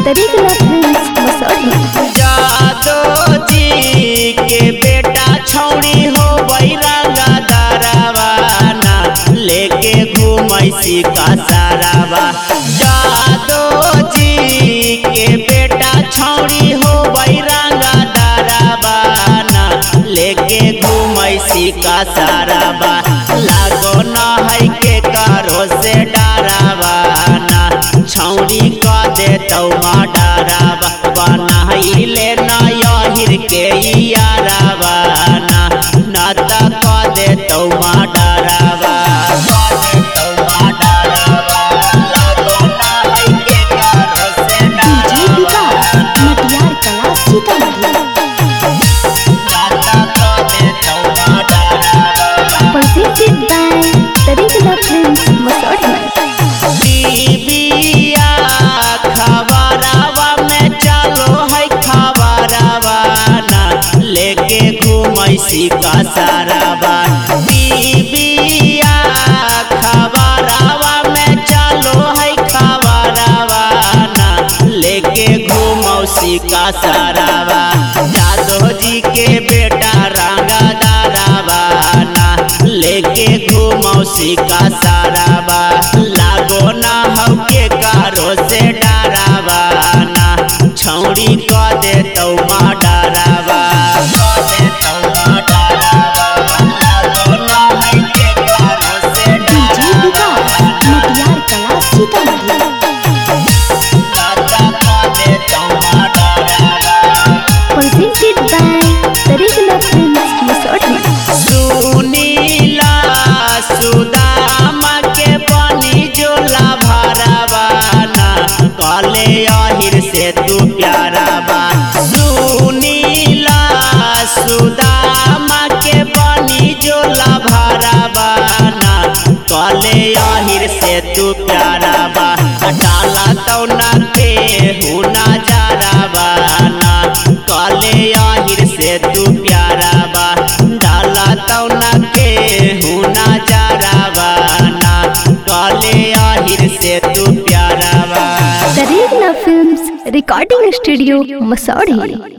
तरीकला films Masaurhi. Jado ji के बेटा छौड़ी हो बैरंगा दरवाना लेके घूमैसी का सारावा। जादो जी के बेटा छौड़ी हो बैरंगा दरवाना लेके घूमैसी का सारावा। लागो न है के कारो से डरावाना छौड़ी का दे तो माँ डरावा। बनाइले नहिर के यारावाना नाता का दे तो माँ डरावा। DJ Vikas Matiyar Kala Sitamarhi. presented by Tarikala films Masaurhi. टीविया खबरावा में चलो है खबरावाना लेके घूमैसी का सारावा। टीविया खबरावा में चलो है खबरावाना लेके घूमौसी का सारावा। जादो जी के बेटा रंगा दरवाना लेके घूमौसी का सारावा। लागो ना हो के कारो से डरावाना छौड़ी का दे तो माँ डरावा। DJ Vikas Matiyar Kala Sitamarhi. presented by Tarikala films Masaurhi. सुनीला सुदामा के बनी जोला भरावाना कले अहिर से तू प्यारावा। सुनीला सुदामा के बनी जोला भरावाना कले अहिर से तू प्यारावा। डाला तो ना पे हुना जरावाना कले अहिर से तू प्यारावा। डाला तो ना के हुना जरावाना कले अहिर से तू प्यारावा। Tarikala films recording studio Masaurhi.